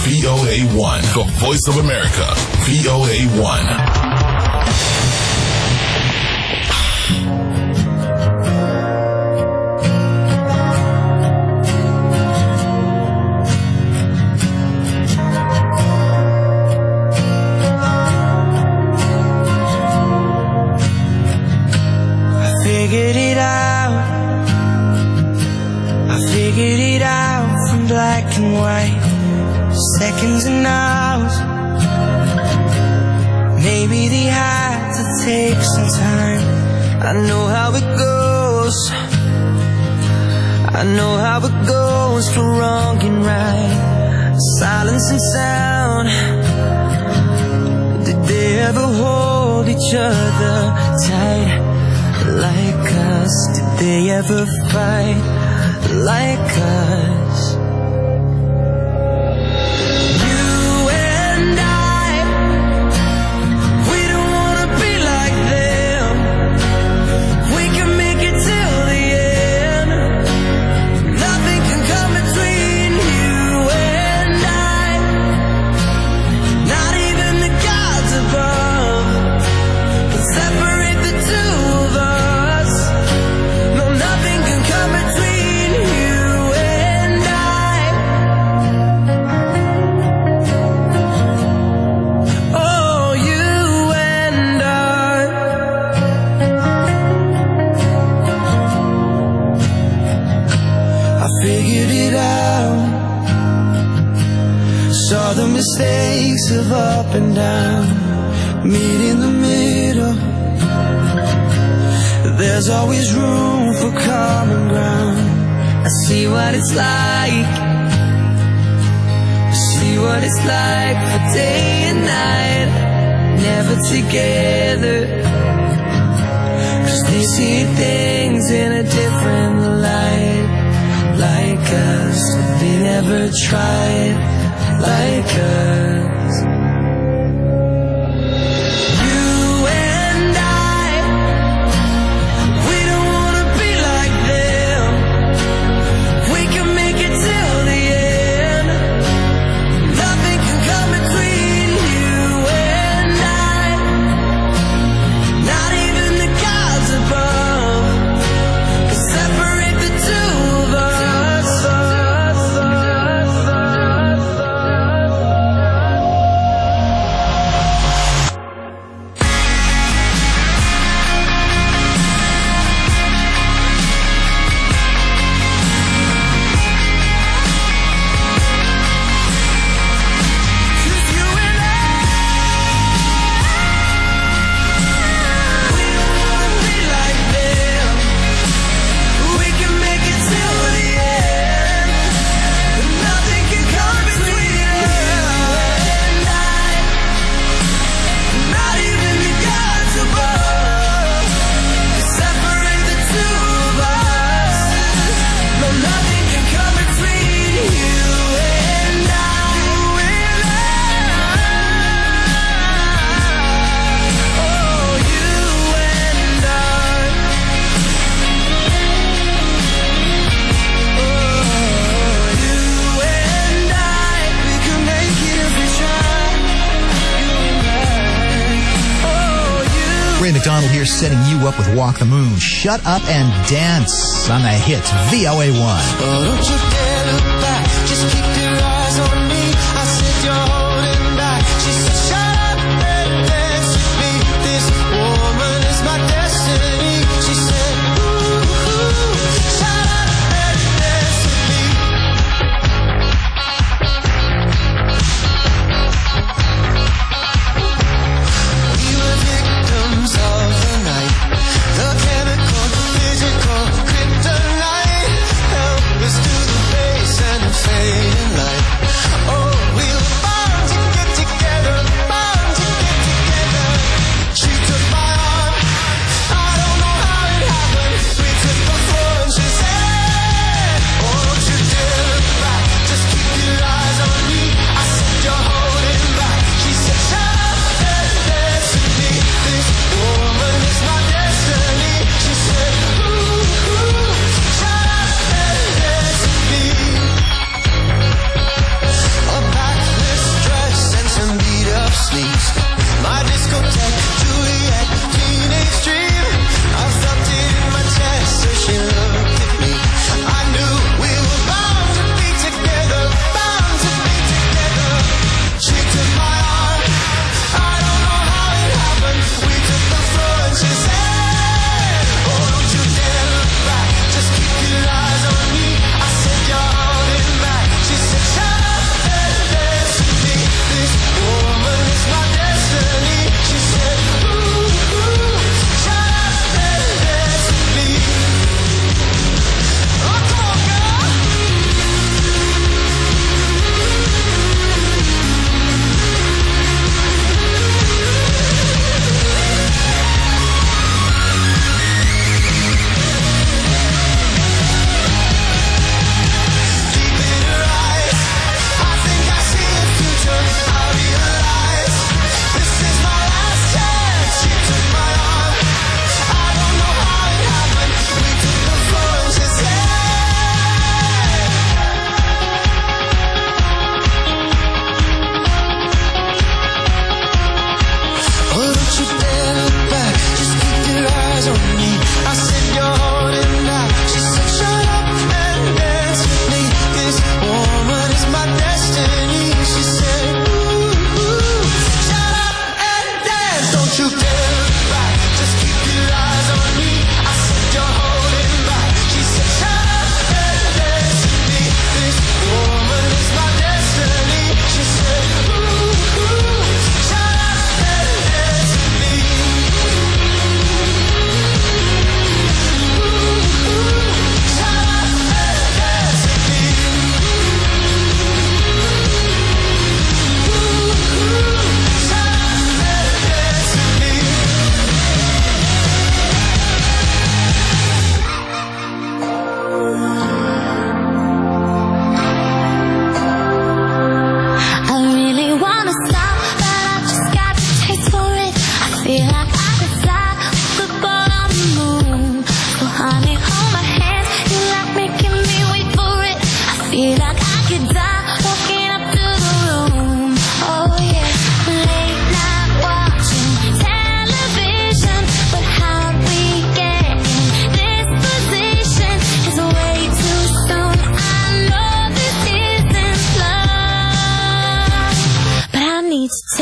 VOA1, the voice of America. VOA1. Black and white, seconds and hours. Maybe they had to take some time. I know how it goes. I know how it goes for wrong and right. Silence and sound. Did they ever hold each other tight like us? Did they ever fight like us? Mistakes of up and down, meet in the middle. There's always room for common ground. I see what it's like. I see what it's like for day and night, never together. 'Cause they see things in a different light, like us. They never tried like us. You and I, we don't wanna be like them. We can make it till the end. Nothing can come between you and I. Not even the gods above can separate the two of us. McDonald here, setting you up with Walk the Moon. Shut up and dance on the hits VOA1. Oh, don't you dare look back, just keep your eyes on me. I said you're holding back. She said shut up and dance with me. This woman is my destiny. She said ooh, shut up and dance with me. We were victims of the night, the chemical, physical kryptonite, helpless to the base and fading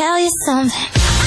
tell you something.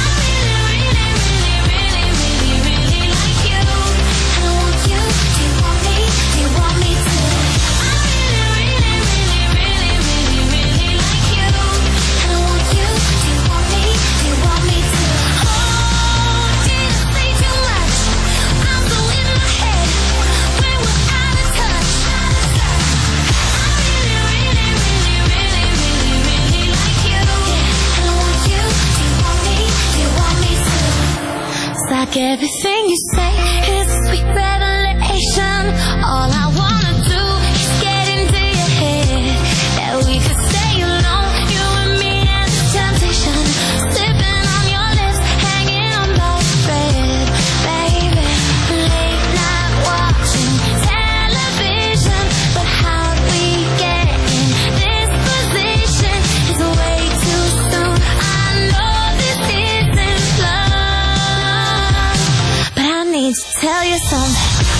Like everything you say is a sweet revelation. All I wanna do is get into your head. That we could stay alone, you and me as a temptation. Sipping on your lips, hanging on by a thread. Baby, late night watching television. But how'd we get in this position? It's way too soon. I know this isn't love, but I need to tell you something.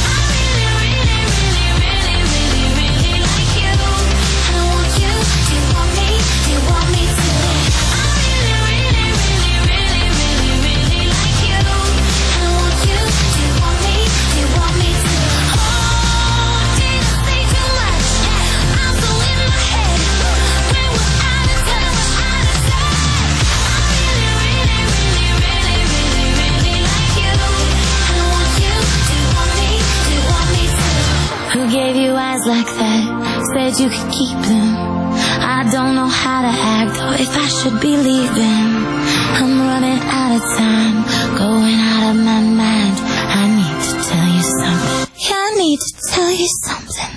Who gave you eyes like that? Said you could keep them. I don't know how to act or if I should be leaving. I'm running out of time, going out of my mind. I need to tell you something. Yeah, I need to tell you something.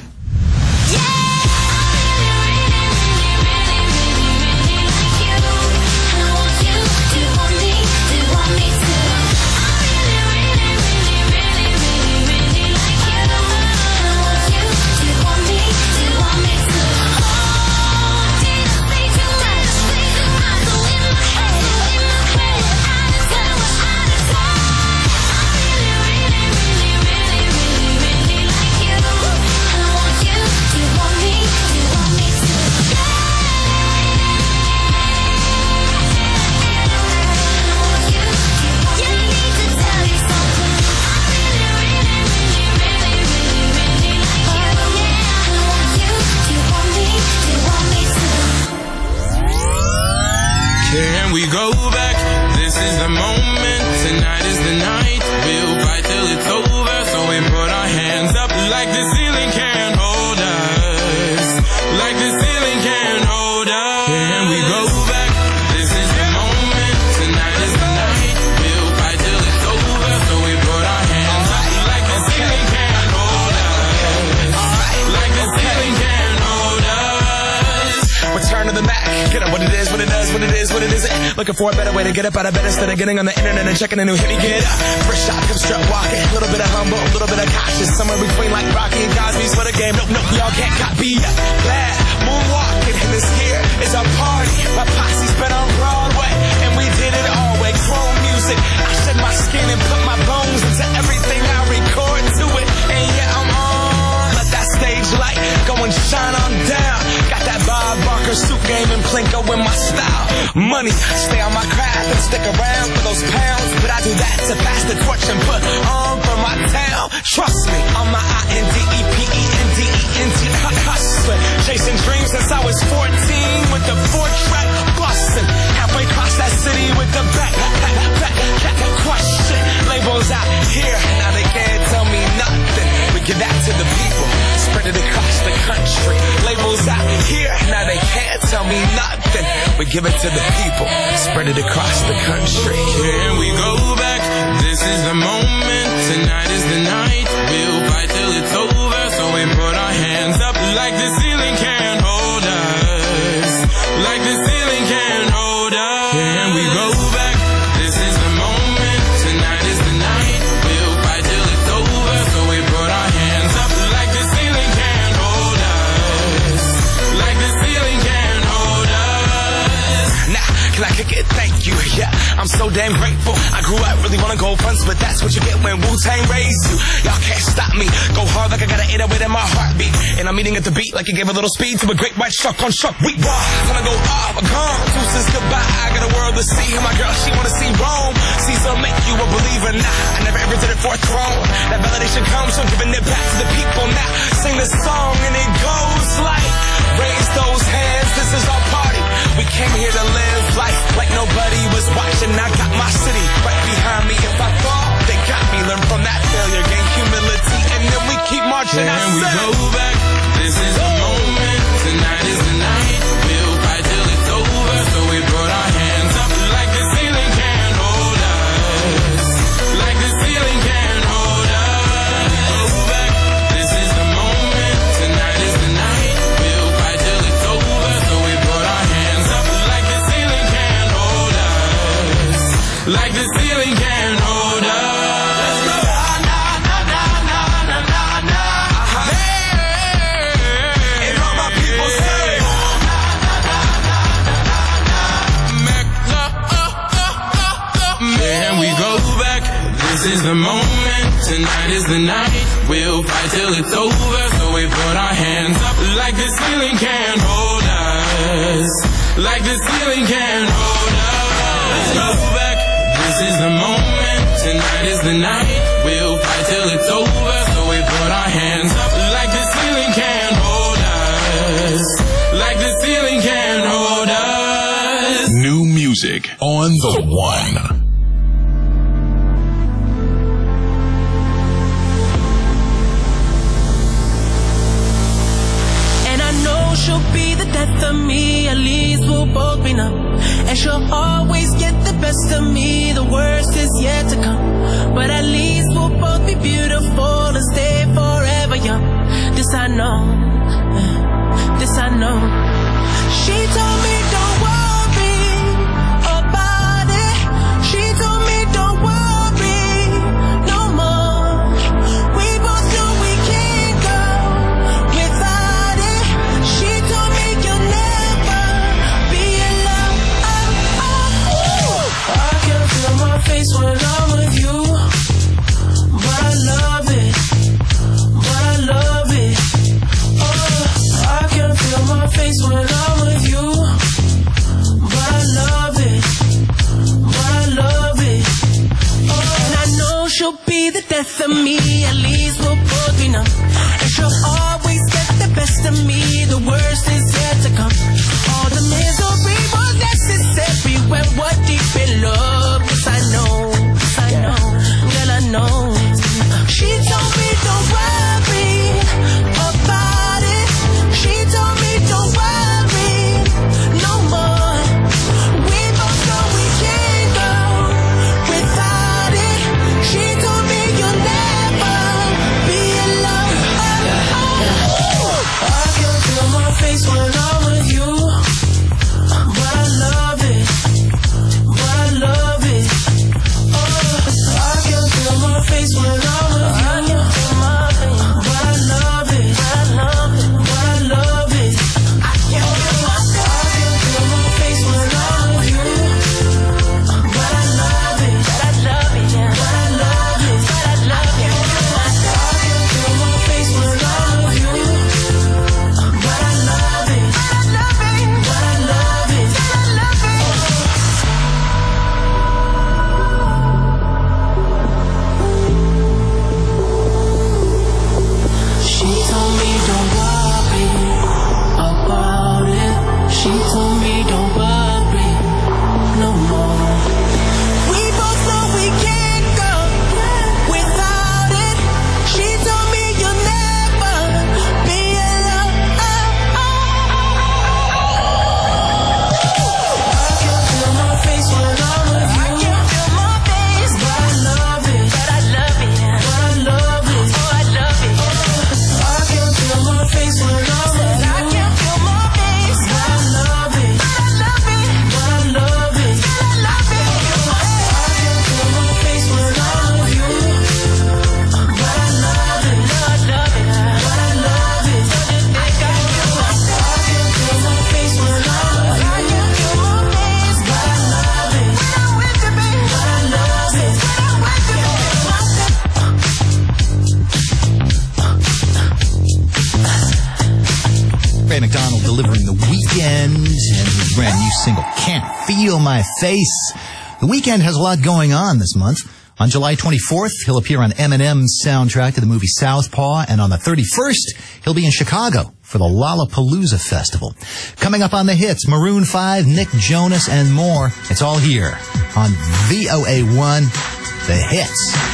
Can we go back? This is the moment. Tonight is the night. We'll fight till it's over. So we put our hands up like the ceiling can't hold us. Like the ceiling can't hold us. Can we go back? This is the moment. Tonight is the night. We'll fight till it's over. So we put our hands up like the ceiling can't hold us. Like the ceiling can't hold us. Return to the Mac. Get up what it is, what it does, what it is, what it isn't. Looking for a better way to get up out of bed instead of getting on the internet and checking a new hit. Me get up, first shot, come strut walking. A little bit of humble, a little bit of cautious. Somewhere between like Rocky and Cosby's for the game. Nope, nope, y'all can't copy ya. Glad moonwalking, and this here is our party. My posse's been on Broadway, and we did it all way. Chrome music, I shed my skin and put my bones into everything I record to it. And yeah, I'm on. Let that stage light go and shine on down. Got that Bob Barker suit game and Plinko in my style. Money, stay on my craft and stick around for those pounds. But I do that to pass the torch and put on for my town. Trust me, on my INDEPENDENT hustling. Chasing dreams since I was 14 with the 4-track bustin'. Halfway across that city with the back question. Labels out here, now they can't tell me nothing. We give that to the people, spread it across the country. Labels out here, now they can't tell me nothing. We give it to the people, spread it across the country. Can we go back? This is the moment. Tonight is the night. We'll fight till it's over. So we put our hands up like the ceiling can't hold us. Like the ceiling can't hold us. Can we go back? This is the moment. Tonight is the night. We'll fight till it's over. So we put our hands up like the ceiling can't hold us. Like the ceiling can't hold us. Now, can I kick it? Thank you, yeah. I'm so damn grateful. I grew up really wanna go fronts, but that's what you get when Wu-Tang raised you. Y'all can't stop me. Go hard like I got an 808 in my heartbeat. And I'm eating at the beat like it gave a little speed to a great white shark on shark. We raw. Time to go off, gone. Deuces goodbye. I got a world to see. And my girl, she wanna see Rome. Caesar make you a believer. Nah, I never ever did it for a throne. That validation comes from giving it back to the people. Now sing this song and it goes like, raise those hands, this is our party. We came here to live life like nobody was watching. I got my city right behind me. If I fall, they got me. Learn from that failure, gain humility, and then we keep marching. And we go back, this is the moment, tonight is the night. We'll fight till it's over, so we put our hands up like the ceiling can't hold us. Like the ceiling can't hold us. Go back, this is the moment, tonight is the night. We'll fight till it's over, so we put our hands up like the ceiling can't hold us. Like the ceiling can't hold us. Let's go. And all my people say, and we go back, this is the moment, tonight is the night. We'll fight till it's over, so we put our hands up like the ceiling can't hold us. Like the ceiling can't hold us. Let's go back, this is the moment, tonight is the night. We'll fight till it's over, so we put our hands up like the ceiling can't hold us. Like the ceiling can't hold us. New music on the one. She'll be the death of me, at least we'll both be numb. And she'll always get the best of me, the worst is yet to come. But at least we'll both be beautiful and stay forever young. This I know, this I know. She told me don't worry about it. She told me don't worry no more. We both know we can't go without it. She told me you'll never be alone. I can feel my face when I'm with you, but I love it, but I love it. I can feel my face when I'm with you, but I love it, but I love it. And I know she'll be the death of me, at least we'll both be numb. And she'll always get the best of me, the worst is yet to come. All the misery was necessary when we're deep in love. Yes, I know, yes, I know, girl, I know. She told me don't worry about it. She told me don't worry no more. We both know we can't go without it. She told me you'll never delivering The Weeknd and his brand new single, Can't Feel My Face. The Weeknd has a lot going on this month. On July 24th, he'll appear on Eminem's soundtrack to the movie Southpaw, and on the 31st, he'll be in Chicago for the Lollapalooza Festival. Coming up on the hits, Maroon 5, Nick Jonas, and more. It's all here on VOA1, The Hits.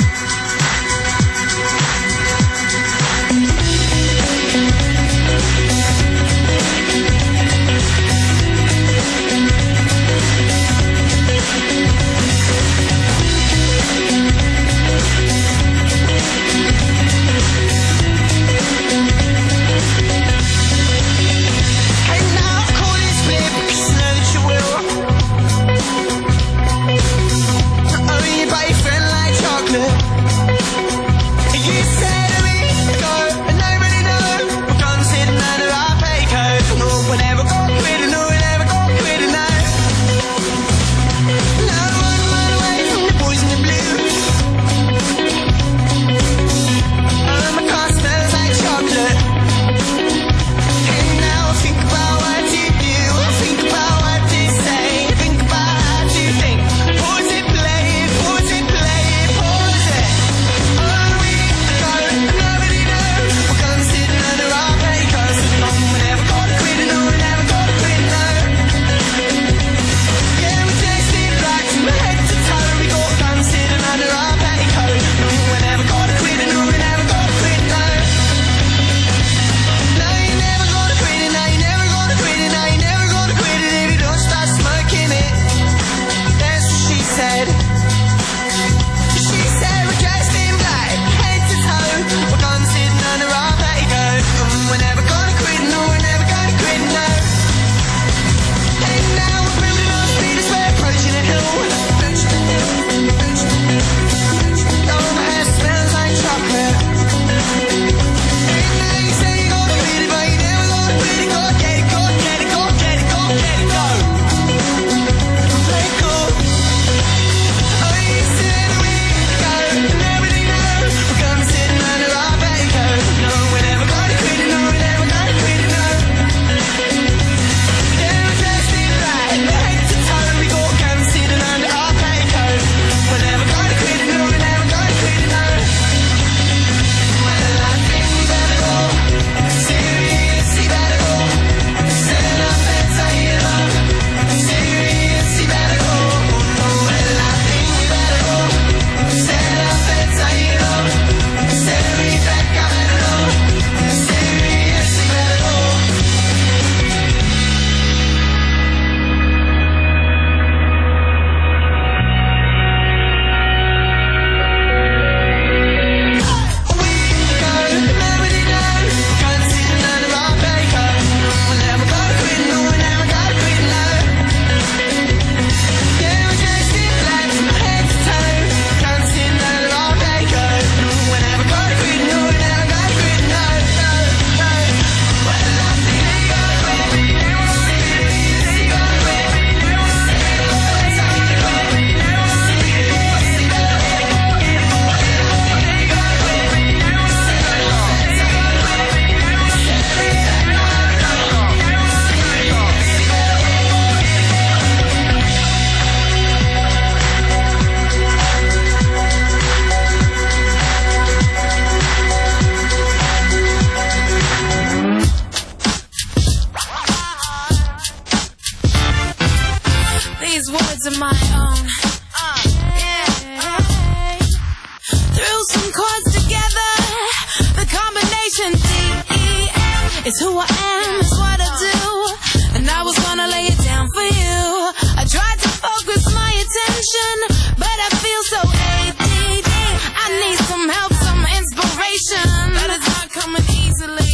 It's who I am, it's what I do, and I was gonna lay it down for you. I tried to focus my attention, but I feel so ADD. I need some help, some inspiration, but it's not coming easily.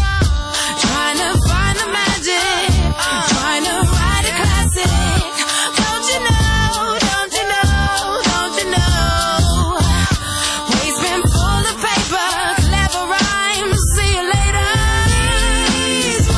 Trying to find the magic, trying to write a classic. Don't you know, don't you know, don't you know? Waste bin full of paper, clever rhymes, see you later. These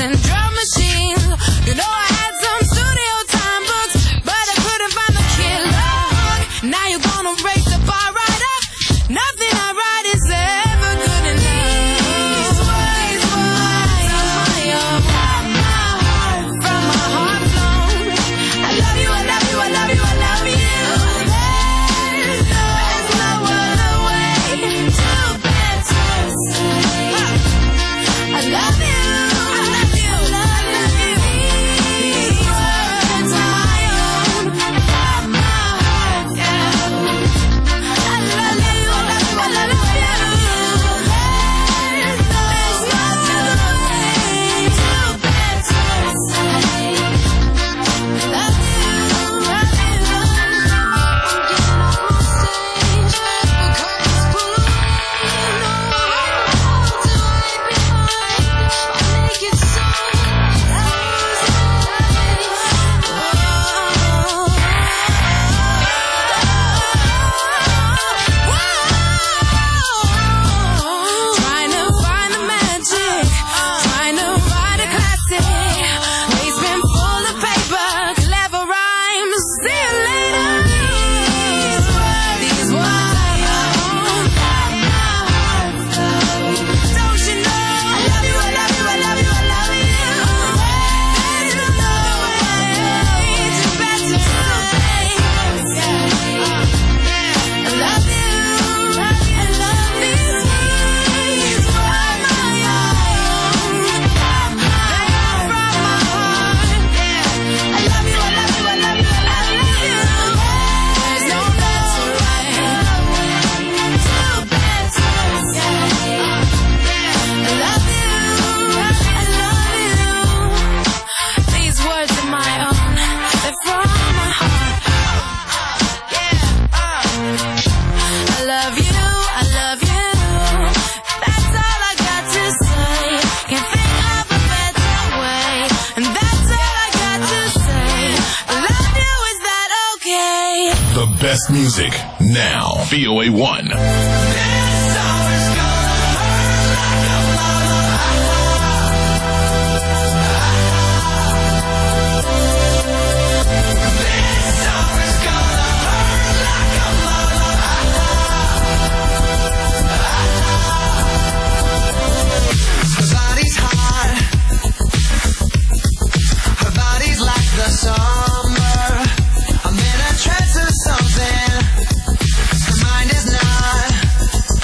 and drum machines. You know I had some studio time books, but I couldn't find the killer hook. Now you're gonna raise the bar right up. Nothing I write is ever good enough. These words are my own. From my heart flown. I love you, I love you, I love you, I love you. There's no other way to better say I love you, I love you, I love you. These words are my own. From my heart flown. I love you, I love you, I love you. There's no other way to better say love you, love you. Get off my stage, the curtains pull away. No one to hide behind. I'll make it so trying to find the magic, trying to write a classic. Waste bin full of paper, clever rhymes. See you later. These words are your own. Don't you know? I love you, I love you, I love you, I love you. There's no way to better say I love you, I love these words are my own. From my heart, I love you, I love you, I love you, I love you. There's no better way to better say I love you, these words are my own. They're from my heart. I love you, I love you. That's all I got to say. Can't think of a better way. And that's all I got to say. I love you, is that okay? The best music now. VOA 1. Her body's hot. Her body's like the summer. I'm in a trance or something. Her mind is not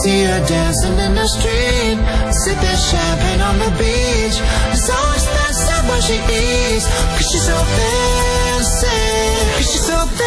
see her dancing in the street, sipping champagne on the beach. It's so expensive when she eats, 'cause she's so fancy, 'cause she's so fancy.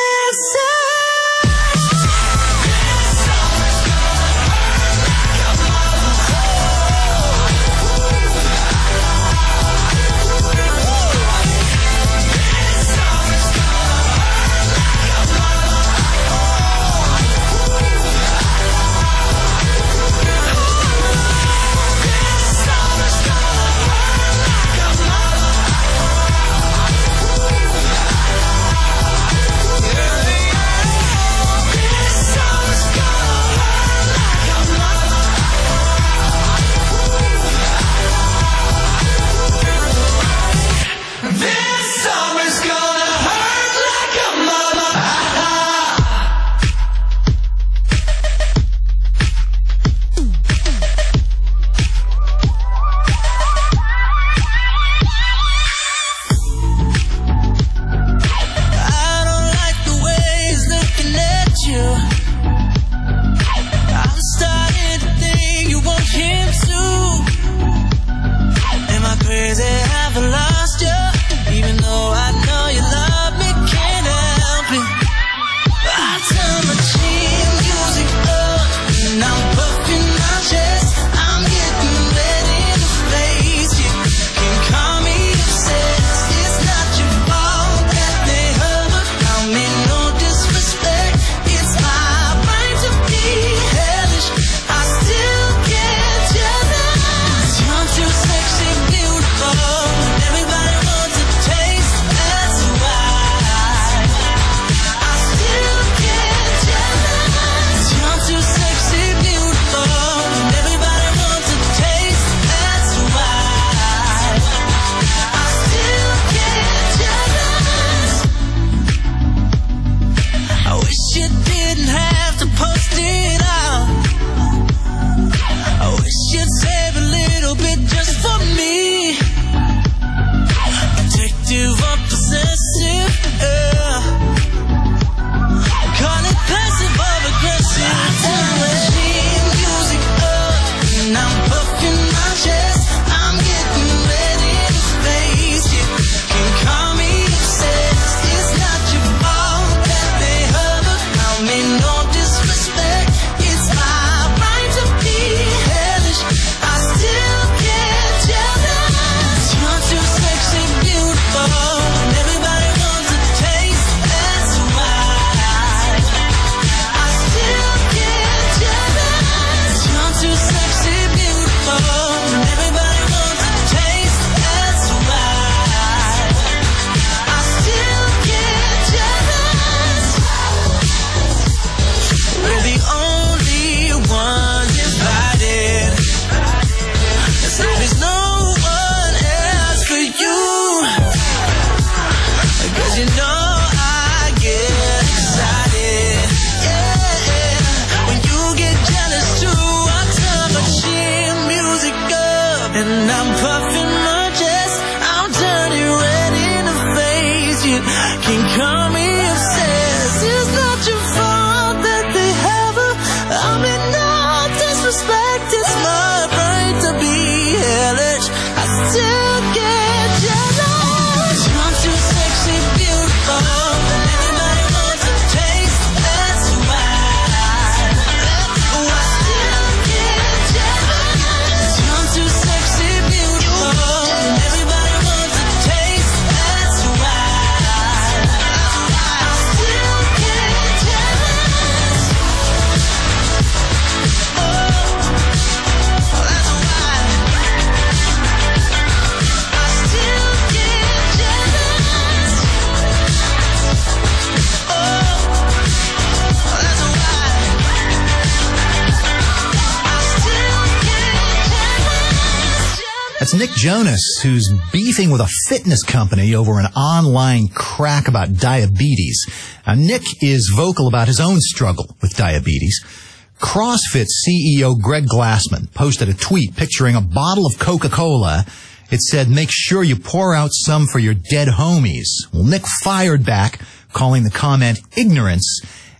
That's Nick Jonas, who's beefing with a fitness company over an online crack about diabetes. Now, Nick is vocal about his own struggle with diabetes. CrossFit CEO Greg Glassman posted a tweet picturing a bottle of Coca-Cola. It said, "Make sure you pour out some for your dead homies." Well, Nick fired back, calling the comment ignorance,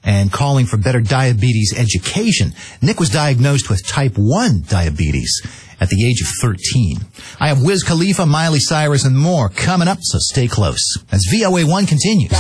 and calling for better diabetes education. Nick was diagnosed with type 1 diabetes at the age of 13. I have Wiz Khalifa, Miley Cyrus, and more coming up, so stay close as VOA1 continues.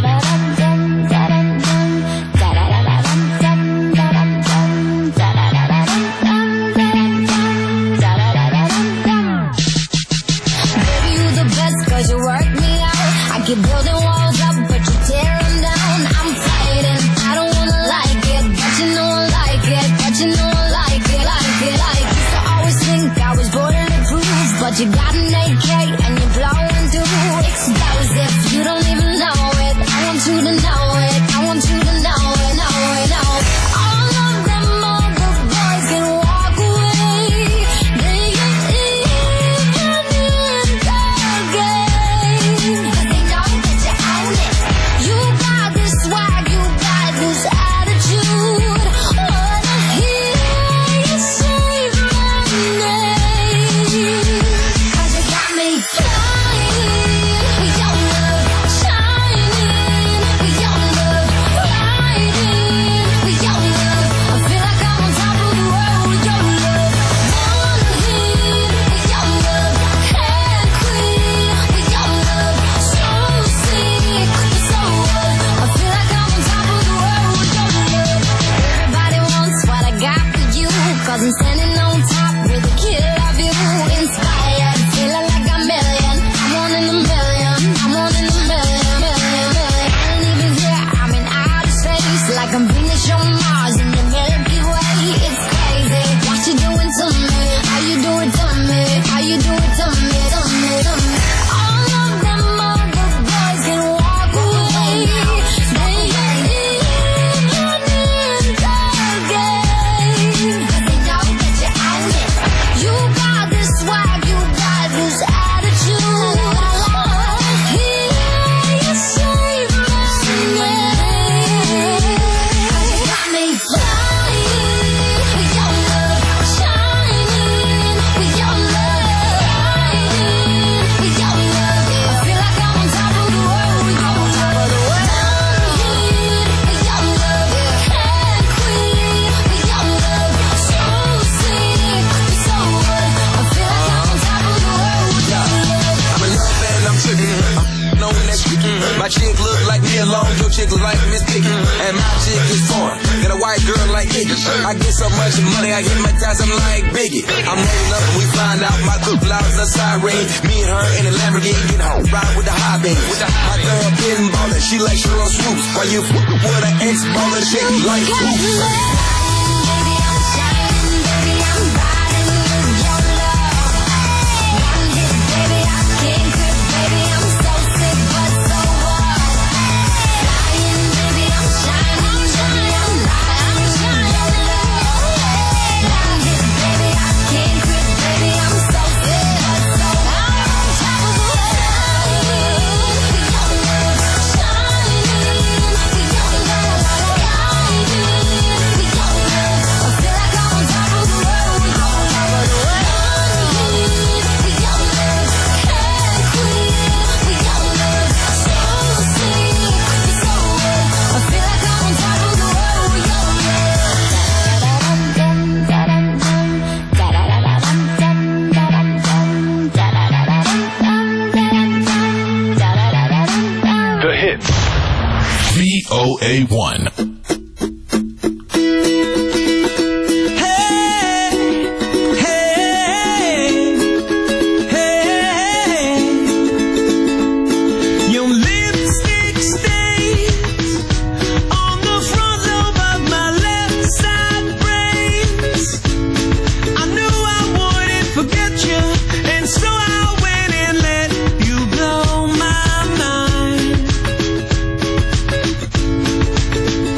You're building walls up, but you tear them down. I'm fighting, I don't wanna like it, but you know I like it, but you know I like it, like it, like it. Used to always think I was bulletproof, but you got an AK and you're blowing through explosive. You don't even know it, I want you to know it, I want you to know it, know it, know it. All of them other boys can walk away. They ain't even in the game. You got this swag, you got this attitude. Wanna hear you say my name? 'Cause you got me flying, your love shining, your love riding, your love. I feel like I'm on top of the world, your love. Wanna hear your love, head queen, your love, so sick, so I feel like I'm on top of the world, your love. Everybody wants what I got for you, 'cause I'm standing on top with a kid of you. Inspired, feeling like a million. I'm one in a million, I'm one in a million, million, million. I ain't even here, I'm in outer space, like I'm Venus on Mars in the Milky Way. It's crazy, what you doing to me? How you do it to me? How you do it to me? To me, to me. All of them other boys can walk away. They ain't even in the game. 'Cause they know that you own it. You got this swag, you got this attitude. Hear you say my name. 'Cause you got me flying, your love shining, your love riding, your love. I feel like I'm on top of the world, I'm on top of the world. Your love, head queen, your love, so sick, so what? I feel like I'm on top of the world, your love. I'm in love and I'm tripping. I'm on that shit. My chick look like me alone, your chick look like Miss Piggy. And my chick is foreign, got a white girl like Iggy. I get so much money, I hypnotize, I'm like Biggie. I'm rolling up and we find out my good flowers are siren. Me and her in a Lamborghini, get home, ride with the high beam. My girl getting ballin', she like Sheryl Swoops. While you with an ex-baller chick like Swoops. The hits. VOA1. Your lipstick stains on the front lobe of my left side brains. I knew I wouldn't forget you, and so I went and let you blow my mind.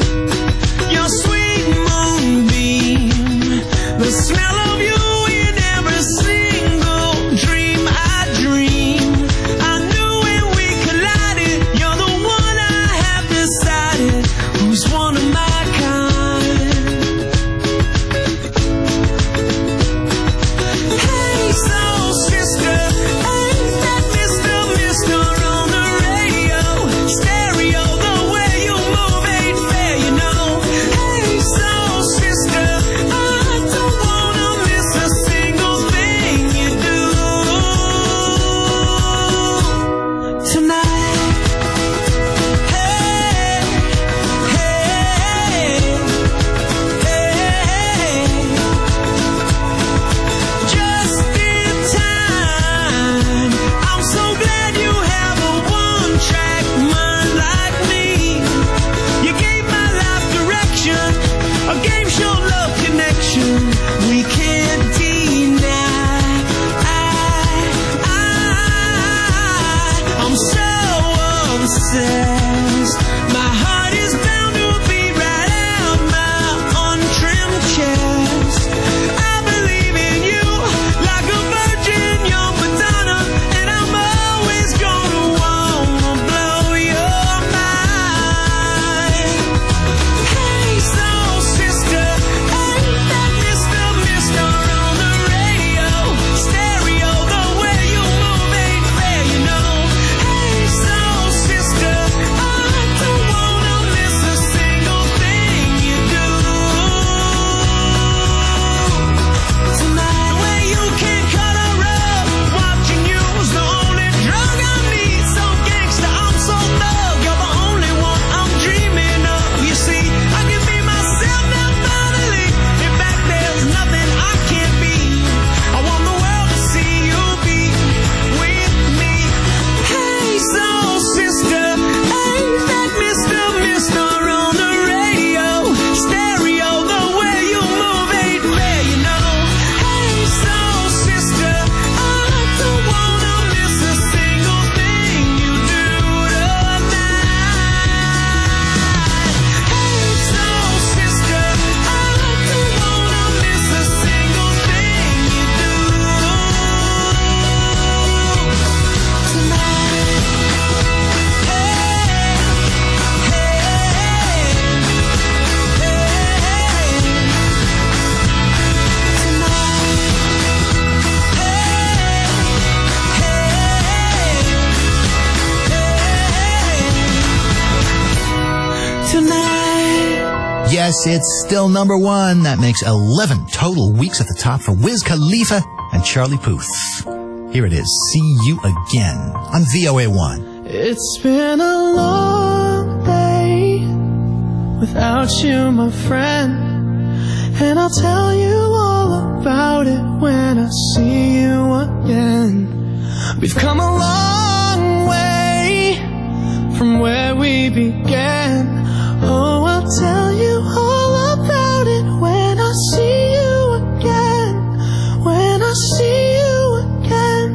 Yes, it's still number one. That makes 11 total weeks at the top for Wiz Khalifa and Charlie Puth. Here it is, See You Again on VOA1. It's been a long day without you, my friend, and I'll tell you all about it when I see you again. We've come a long way from where we began. Oh, I'll tell you all about it when I see you again. When I see you again.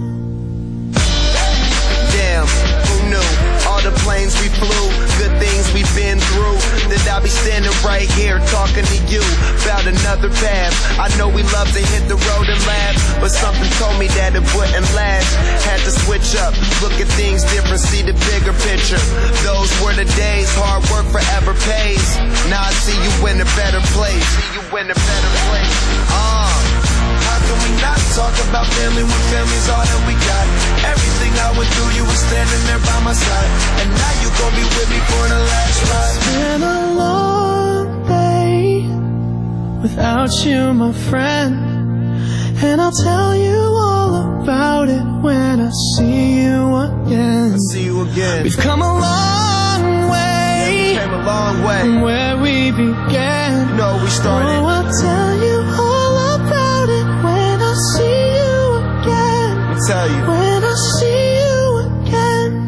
Damn, who knew? All the planes we flew, good things we've been through. That I'll be standing right here talking to you about another path. I know we love to hit the road and laugh, but something told me that it wouldn't last. Had to switch up, look at things different, see the bigger picture. Those were the days, hard work forever pays. Now I see you in a better place. See you in a better place. How can we not talk about family when family's all that we got? Everything I went through, you were standing there by my side, and now you gon' be with me for the last ride. It's been a long day without you, my friend, and I'll tell you all about it when I see you again. I see you again. We've come a long way, yeah, we came a long way from where we began. You know we started. Oh, I'll tell you all about it when I see you again. I'll tell you. When I see you again.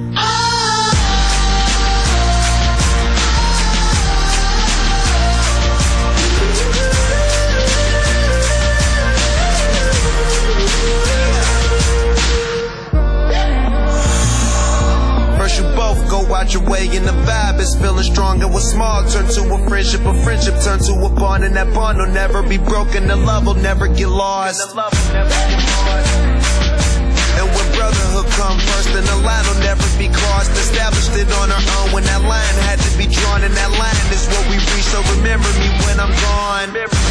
First you both go out your way and the vibe is feeling strong, and what's small turn to a friendship turn to a bond, and that bond will never be broken, the love will never get lost. And when brotherhood come first, then the line will never be crossed. Established it on our own when that line had to be drawn, and that line is what we reach, so remember me when I'm gone.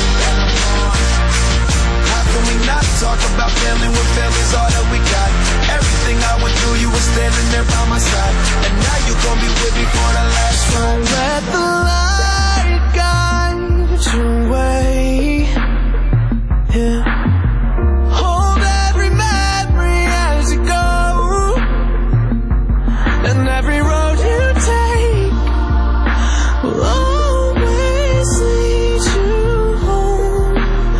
How can we not talk about family when family's all that we got? Everything I went through, you were standing there by my side, and now you gon' be with me for the last ride. Let the light guide your way. Yeah. Hold every memory as you go, and every road you take will always lead you home.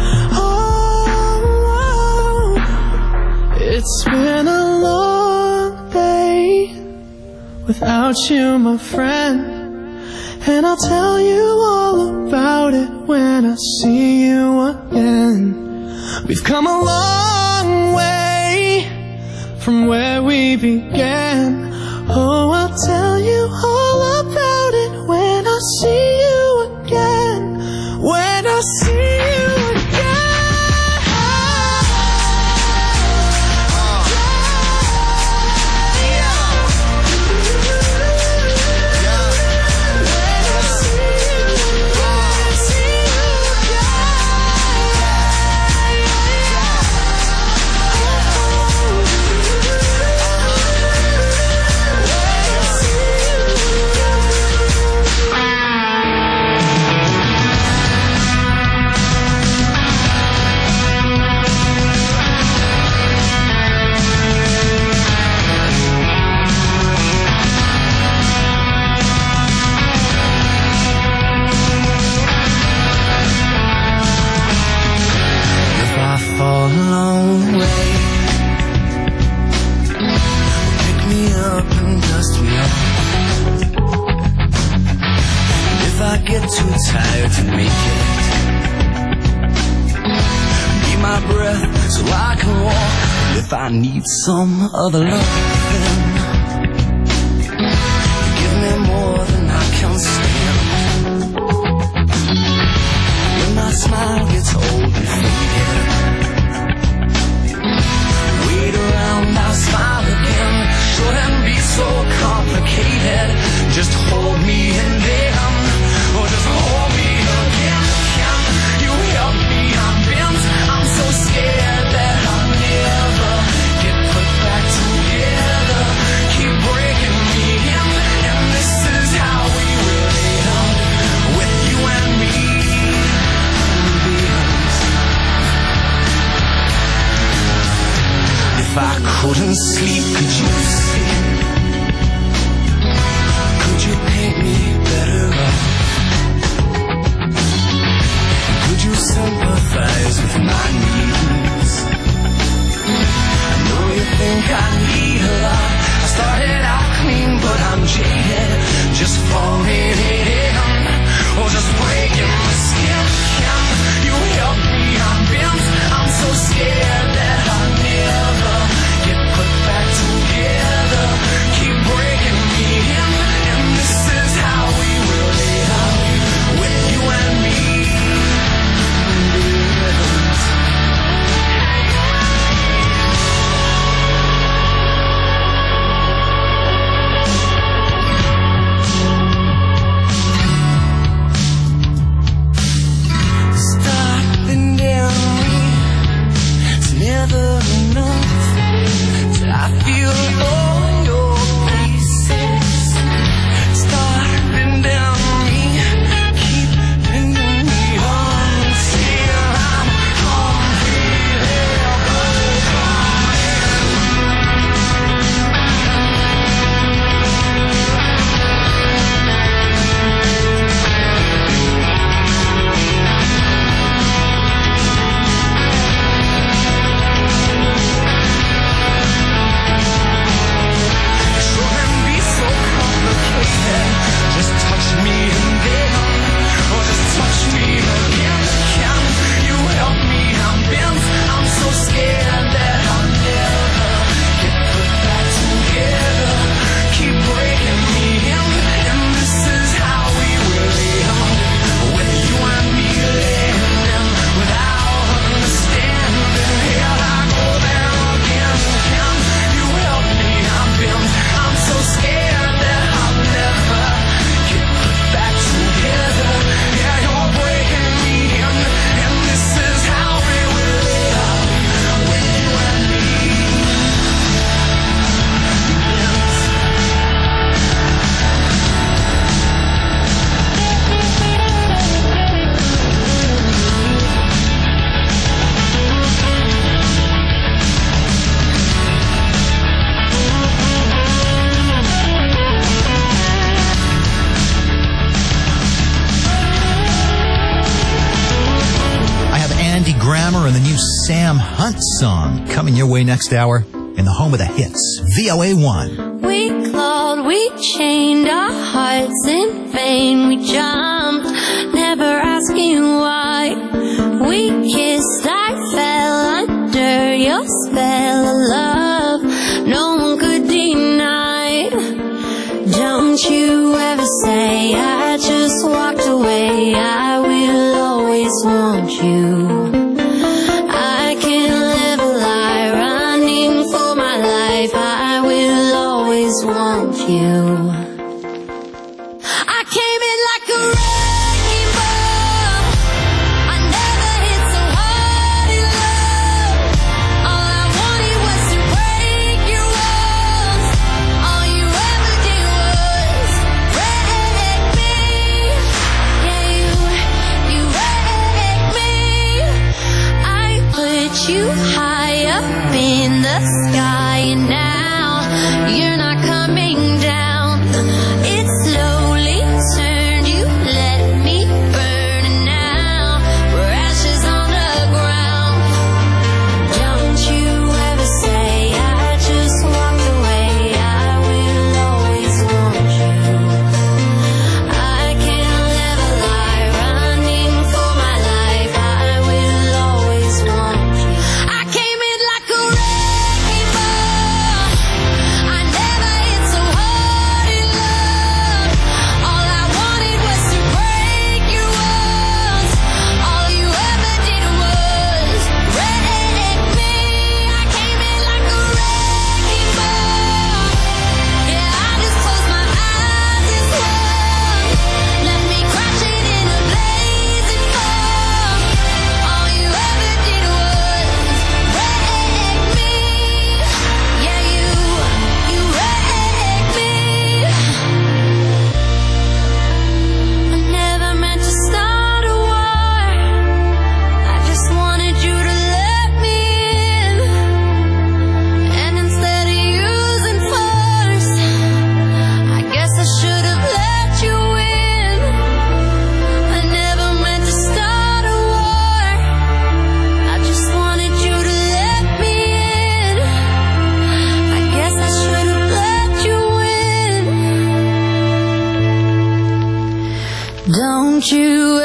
Oh, it's been a long day without you, my friend, and I'll tell you all about it when I see you again. We've come a long way from where we began. Oh, I'll tell you all about it when I see you again. When I see you again. Get too tired to make it. Be my breath so I can walk. If I need some other loving, give me more than I can stand. When my smile gets old and faded, wait around, I'll smile again. Shouldn't be so complicated. Just hold me and then, or just hold me again. Can you help me? I'm bent. I'm so scared that I'll never get put back together. couldn't sleep, could you see? Could you paint me better up? Could you sympathize with my needs? I know you think I need a lot. I started out clean, but I'm jaded, just falling in, or just breaking my skin. Can you help me? I'm bent, I'm so scared that I'll never get put back together. Keep breaking me in, and this is how we will live, with you and me. Never enough till I feel all your faces starting down me, keep bending me on until I'm just touch me and then, or just touch me again. Can you help me? I'm bent, I'm so scared that I'll never get put back together. Keep breaking me in, and this is how we will live, with you and me living without understanding. Here I go there again. Can you help me? I'm bent, I'm so scared that I'll never get put back together. Yeah, you're breaking me in, and this is how we will live, with you and me. I have Andy Grammer and the new Sam Hunt song coming your way next hour in the home of the hits, VOA1. We clawed, we chained our hearts in vain. We jumped, never asking why. We kissed, I fell under your spell of love. No one could deny. Don't you ever say I just walked away. I will always want you. I can't live a lie, running for my life. I will always want you. I came in like a wrecking ball. I never hit so hard in love. All I wanted was to break your walls. All you ever did was wreck me. Yeah, you wrecked me.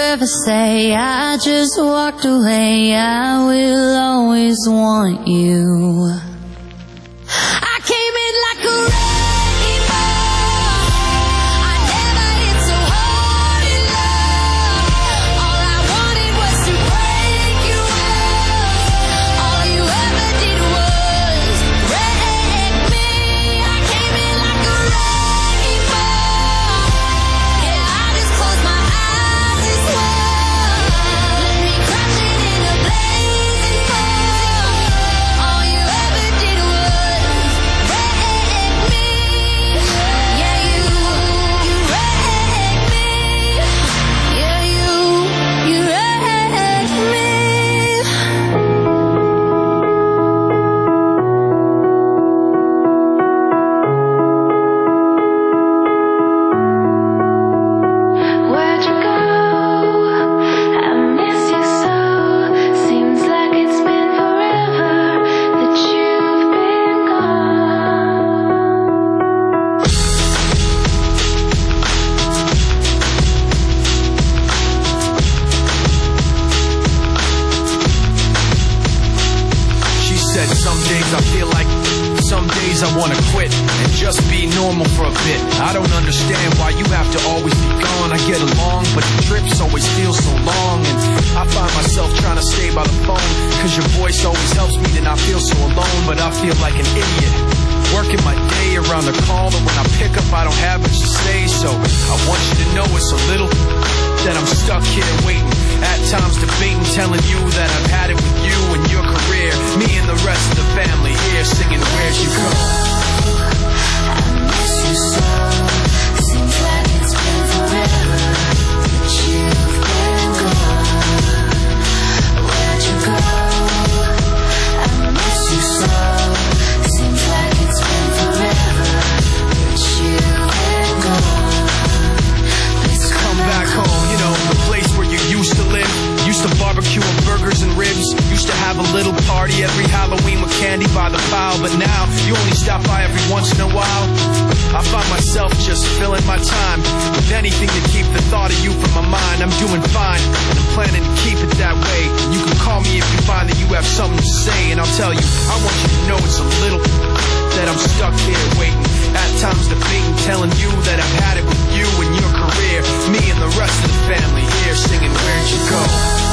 ever say I just walked away. I will always want you. I came in like a wrecking ball. I never hit so hard in love. All I wanted was to break you off. All you ever did was wreck me. I came in like a wrecking ball. Yeah, I just closed my eyes as well. Let me crash it in a blazing fall. All you ever did was wreck me. Yeah, you wrecked me. Yeah, you wrecked me. Where'd you go? I miss you so. Seems like it's been forever that you've been gone. She said some days I feel like, some days I wanna quit and just be normal for a bit. I don't understand why you have to always be gone. I get along, but the trips always feel so long. And I find myself trying to stay by the phone, cause your voice always helps me to not feel so alone. But I feel like an idiot, working my day around the call, but when I pick up I don't have much to say. So I want you to know it's a little that I'm stuck here waiting, at times debating, telling you that I've had it with you and your career. Me and the rest of the family here singing Where'd You Go? I miss you so. Seems like it's been forever that you've been gone. Where'd you go? I miss you so. Seems like it's been forever that you've been gone. Please Come back home, you know, the place where you used to live. Used to barbecue and burgers and ribs. Used to have a little party every Halloween with candy by the pile. But now, you only stop by every once in a while. I find myself just filling my time with anything to keep the thought of you from my mind. I'm doing fine, and I'm planning to keep it that way. You can call me if you find that you have something to say, and I'll tell you, I want you to know it's a little that I'm stuck here waiting, at times debating, telling you that I've had it with you and your career. Me and the rest of the family here singing Where'd You Go?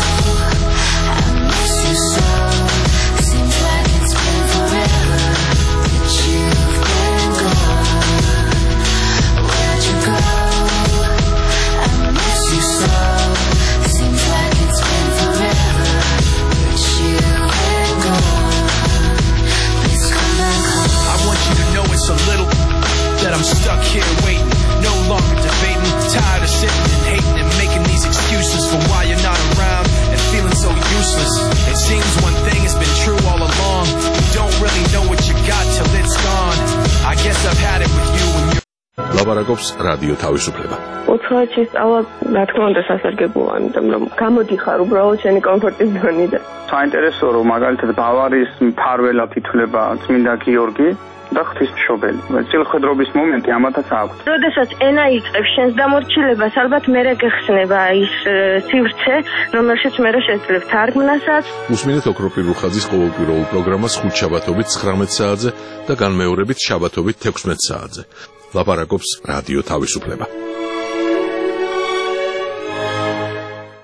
I miss you so. Seems like it's been forever that you've been gone. Where'd you go? I miss you so. Seems like it's been forever that you've been gone. Please come back home. I want you to know it's a little that I'm stuck here waiting, no longer debating, tired of sitting and hating and making these excuses for why you're not around and feeling so useless. It seems one thing has been true all along, you don't really know what you got till it's gone. I guess I've had it with you and you're ლაპარაკობს რადიო თავისუფლება. უცხოეთში სწავლა, რა თქმა უნდა, სასარგებლოა, იმიტომ რომ გამოდიხარ უბრალოდ შენი კომფორტის ზონიდან. საინტერესო რომ მაგალითად ბავარიის მფარველად ითვლება წმინდა გიორგი და ღვთისმშობელი. წილხედრობის მომენტი ამათაც აქვს. როდესაც ენა იწყებს შენს დამორჩილებას, ალბათ მერე გეხსნება ის სივრცე, რომელშიც მერე შეძლებ თარგმნასაც. უსმინეთ ოქროპირ რუხაძის ყოველკვირეულ პროგრამას ხუთშაბათობით 19 საათზე და განმეორებით შაბათობით 16 საათზე. ლაპარაკობს რადიო თავისუფლება.